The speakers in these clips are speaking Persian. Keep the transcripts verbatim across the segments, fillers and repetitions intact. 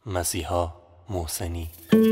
مسیحا محسنی.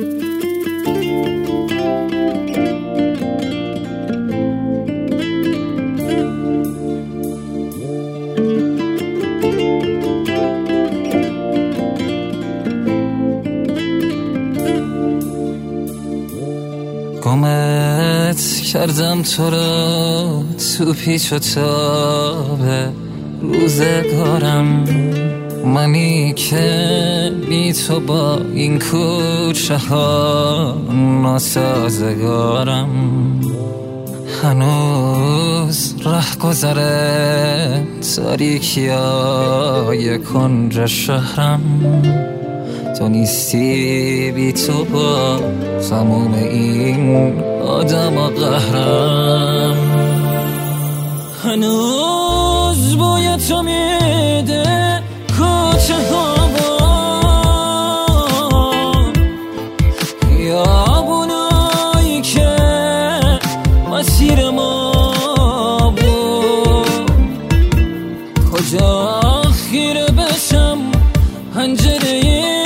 گمت کردم تو رو تو پیچ و تاب روزگارم، منی که بی تو با این کوچه ها ناسازگارم. هنوز ره گذره تاریکی های کنج شهرم، تو نیستی بی تو با تموم این آدم و قهرم. هنوز بوی تو میده کوچه ها خیابونایی که مسیر ما بود، کجا خیره بشم پنجره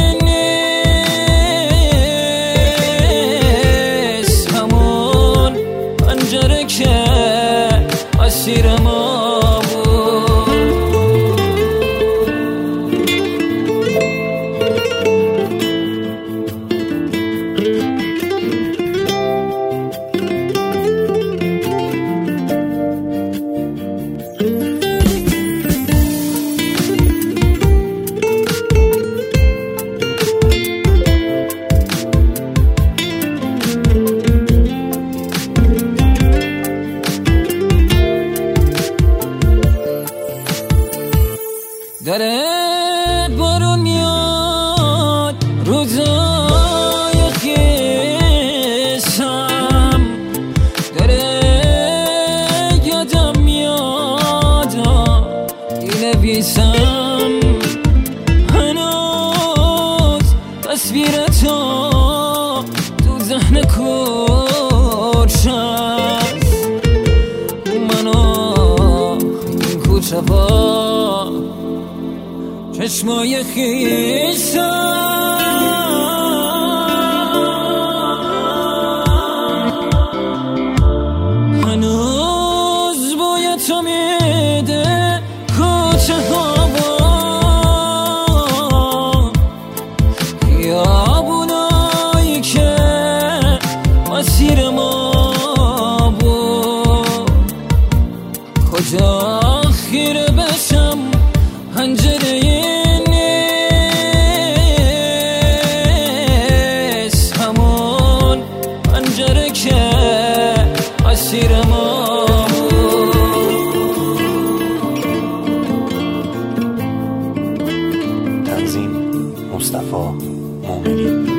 نیست، همون پنجره که مسیر ما بود. داره بارون میاد روزای خیسم، داره یادم میاد اینویسم، هنوز تصویر تو تو ذهن کوچه‌ست، منو این کوچه با چشمای خیسم، هنوز بوی تو میده کوچه ها خیابونایی که مسیر ما بود، کجا خیره بشم پنجره نیست، همون پنجره که مسیر ما بود. تنظیم مصطفی مومنی.